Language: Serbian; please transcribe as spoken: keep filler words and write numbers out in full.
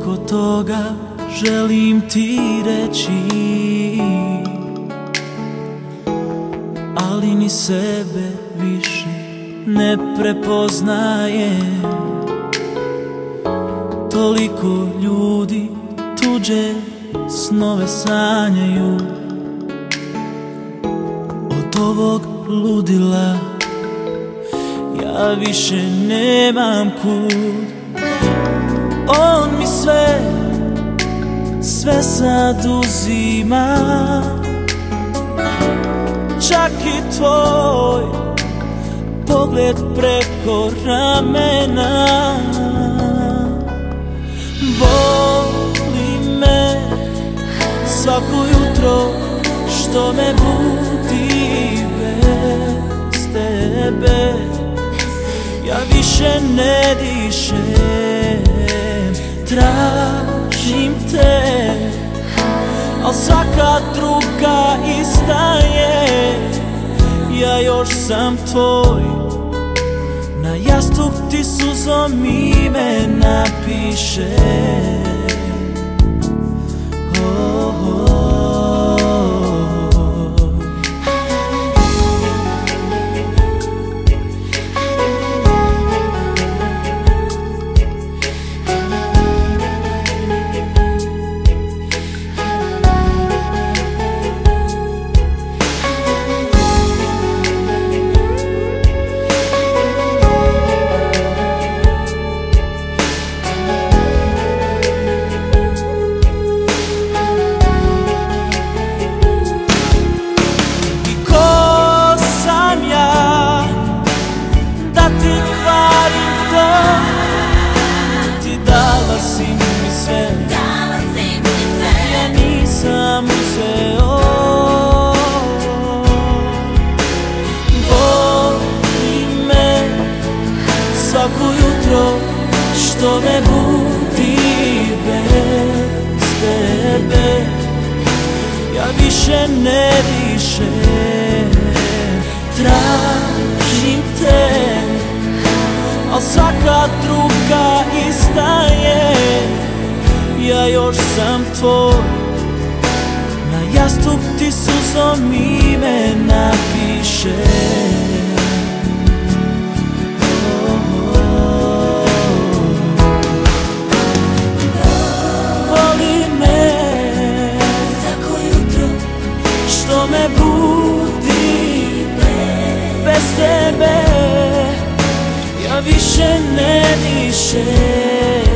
Toliko toga želim ti reći, ali ni sebe više ne prepoznajem. Toliko ljudi tuđe snove sanjaju, od ovog ludila ja više nemam kud. On mi sve, sve sad uzima, čak i tvoj pogled preko ramena. Boli me svako jutro što me budi bez tebe. Ja više ne dišem, tražim te, al svaka druga ista je. Ja još sam tvoj, na jastuk ti suzom ime napiše. Oh, oh. Dala si mi sve, dala si mi sve, ja nisam uzeo. Boli me svako jutro što me budi bez tebe. Ja više ne dišem, tražim te, al svaka druga ista je. Ja još sam tvoj, na jastuk ti suzom ime napiše. Oh, oh. Boli me svako jutro što me budi bez tebe. Ja više ne dišem,